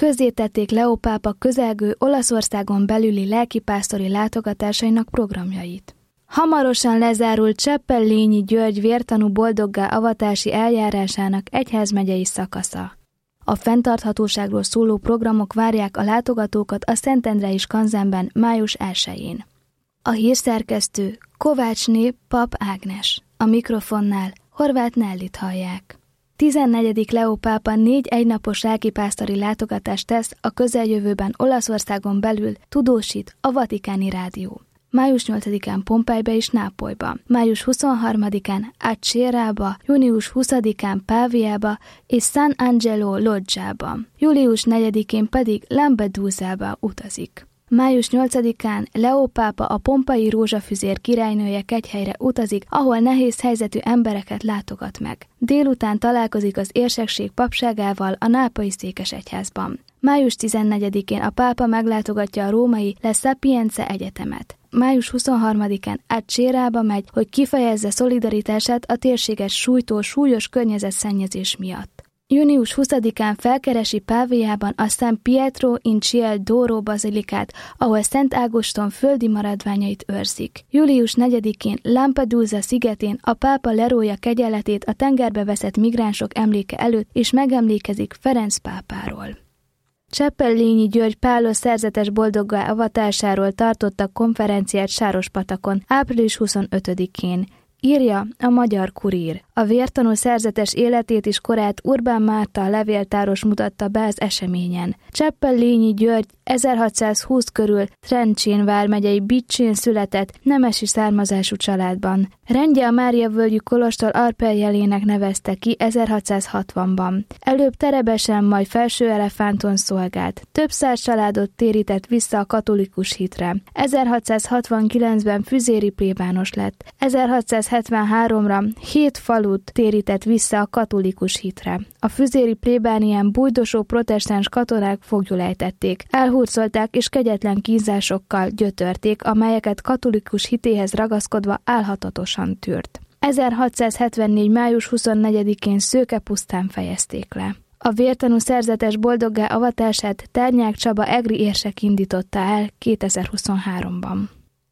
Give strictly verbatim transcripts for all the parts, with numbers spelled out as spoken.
közzétették Leó pápa közelgő Olaszországon belüli lelkipásztori látogatásainak programjait. Hamarosan lezárult Cseppellényi György vértanú boldoggá avatási eljárásának egyházmegyei szakasza. A fenntarthatóságról szóló programok várják a látogatókat a Szentendrei Skanzenben május elsején. A hírszerkesztő Kovácsné Pap Ágnes, a mikrofonnál Horváth Nellit hallják. tizennegyedik Leó pápa négy egynapos lelkipásztori látogatást tesz a közeljövőben Olaszországon belül, tudósít a Vatikáni Rádió. május nyolcadikán Pompejbe és Nápolyba, május huszonharmadikán Acerába, június huszadikán Páviába és San Angelo Loggiába, július negyedikén pedig Lampedusába utazik. május nyolcadikán Leó pápa a pompai rózsafüzér királynője kegyhelyre utazik, ahol nehéz helyzetű embereket látogat meg. Délután találkozik az érsekség papságával a nápolyi székesegyházban. május tizennegyedikén a pápa meglátogatja a római La Sapienza Egyetemet. május huszonharmadikán Acerába megy, hogy kifejezze szolidaritását a térséget sújtó súlyos környezetszennyezés miatt. június huszadikán felkeresi Páviában a San Pietro in Ciel d'Oro bazilikát, ahol Szent Ágoston földi maradványait őrzik. július negyedikén Lampedusa szigetén a pápa lerója kegyeletét a tengerbe veszett migránsok emléke előtt, és megemlékezik Ferenc pápáról. Cseppellényi György Pálos szerzetes boldoggá avatásáról tartottak konferenciát Sárospatakon április huszonötödikén. Írja a Magyar Kurír. A vértanú szerzetes életét és korát Urbán Márta levéltáros mutatta be az eseményen. Cseppellényi György ezerhatszázhúsz körül Trencsén vármegyei Bicsén született, nemesi származású családban. Rendje a Máriavölgyi kolostor alpeljelének nevezte ki ezerhatszázhatvanban. Előbb Terebesen, majd Felső-Elefánton szolgált. Több száz családot térített vissza a katolikus hitre. ezerhatszázhatvankilencben füzéri plébános lett. ezerhatszázhetvenháromra hét falut térített vissza a katolikus hitre. A füzéri plébánián bújdosó protestáns katonák foglyulejtették, elhurcolták és kegyetlen kínzásokkal gyötörték, amelyeket katolikus hitéhez ragaszkodva álhatatosan tűrt. ezerhatszázhetvennégy május huszonnegyedikén Szőkepusztán fejezték le. A vértanú szerzetes boldoggá avatását Ternyák Csaba egri érsek indította el kétezer-huszonháromban.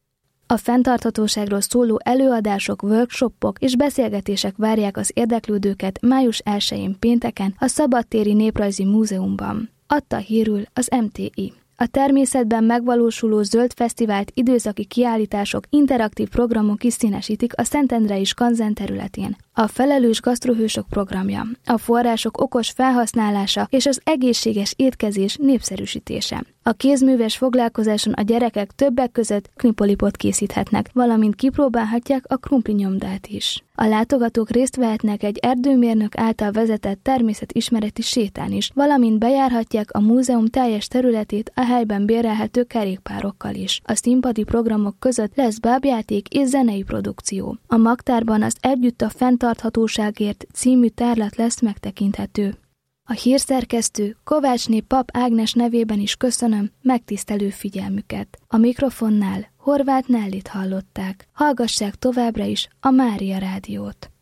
A fenntarthatóságról szóló előadások, workshopok és beszélgetések várják az érdeklődőket május elsején pénteken a Szabadtéri Néprajzi Múzeumban. Adta hírül az em té i. A természetben megvalósuló zöld fesztivált időszaki kiállítások, interaktív programok is színesítik a Szentendrei Skanzen területén. A felelős gasztrohősök programja, a források okos felhasználása és az egészséges étkezés népszerűsítése. A kézműves foglalkozáson a gyerekek többek között knipolipot készíthetnek, valamint kipróbálhatják a krumplinyomdát is. A látogatók részt vehetnek egy erdőmérnök által vezetett természetismereti sétán is, valamint bejárhatják a múzeum teljes területét a helyben bérelhető kerékpárokkal is. A színpadi programok között lesz bábjáték és zenei produkció. A magtárban az Együtt a fenntarthatóságért című tárlat lesz megtekinthető. A hírszerkesztő Kovácsné Pap Ágnes nevében is köszönöm megtisztelő figyelmüket. A mikrofonnál Horváth Nellit hallották. Hallgassák továbbra is a Mária Rádiót.